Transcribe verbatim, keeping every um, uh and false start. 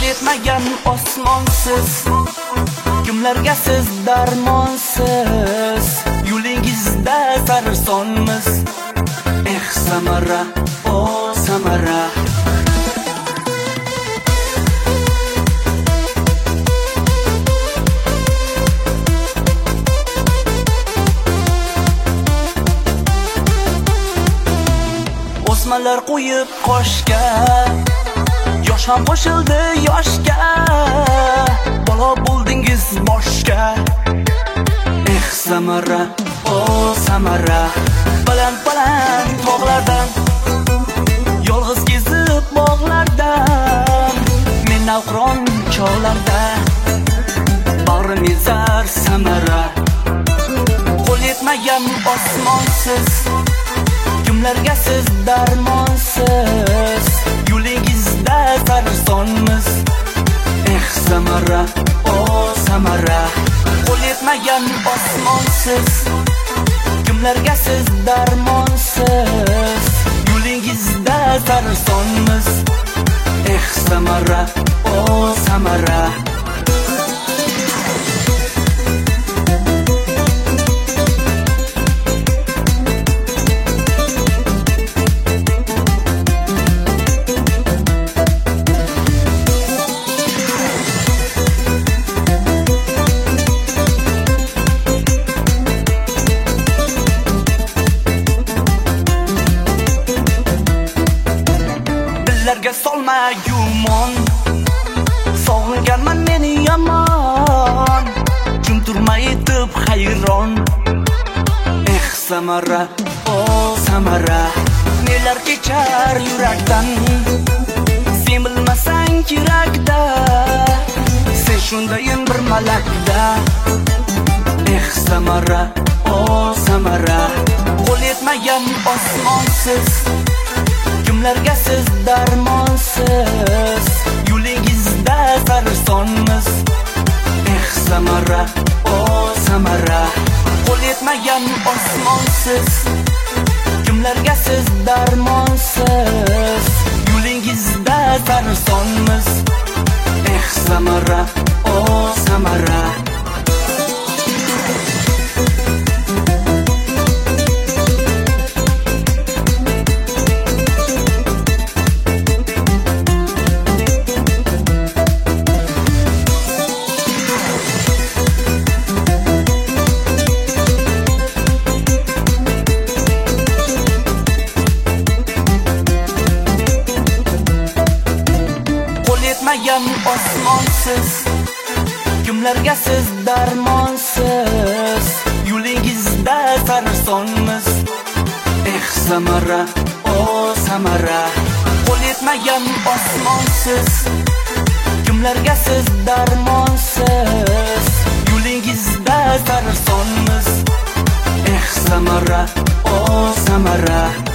yetmagan osmonsiz, kimlarga siz darmonsiz, yo'lingizda sarson-miz. Eh Samara, o Samara. O'smalar qo'yib qoshga, yosh ham qo'shildi yoshga, bola bo'ldingiz boshga. Eh Samara, o Samara. Baland baland tog'lardan, yolg'iz kezib bog'lardan, men navqiron chog'larda bag'rim ezar Samara. Qo'l yetmagan osmonsiz, kimlarga siz darmonsiz, yo'lingizda sarson-miz. Eh Samara, o Samara. Qo'l yetmagan osmonsiz, kimlarga siz darmonsiz, yo'lingizda sarson-miz. Eh Samara, o Samara. Dillarga solma gumon, sog'inganman meni yomon, jim turmay etib hayron. Eh Samara, o Samara. Nelar kechar yurakdan, sen bilmasang kerakda, sen shundayin bir malakda. Eh Samara, o Samara. Qo'l yetmagan osmonsiz, kimlarga siz darmonsiz, yo'lingizda sarson-miz. Eh Samara, o Samara. Qo'l yetmagan osmonsiz, kimlarga siz darmonsiz, yo'lingizda sarson-miz. Eh Samara, o Samara. Yetmagan osmonsiz, kimlarga siz darmonsiz, yo'lingizda sarson-miz. Eh Samara, o Samara. Qo'l yetmagan osmonsiz, kimlarga siz darmonsiz, yo'lingizda sarson-miz. Eh Samara, o Samara.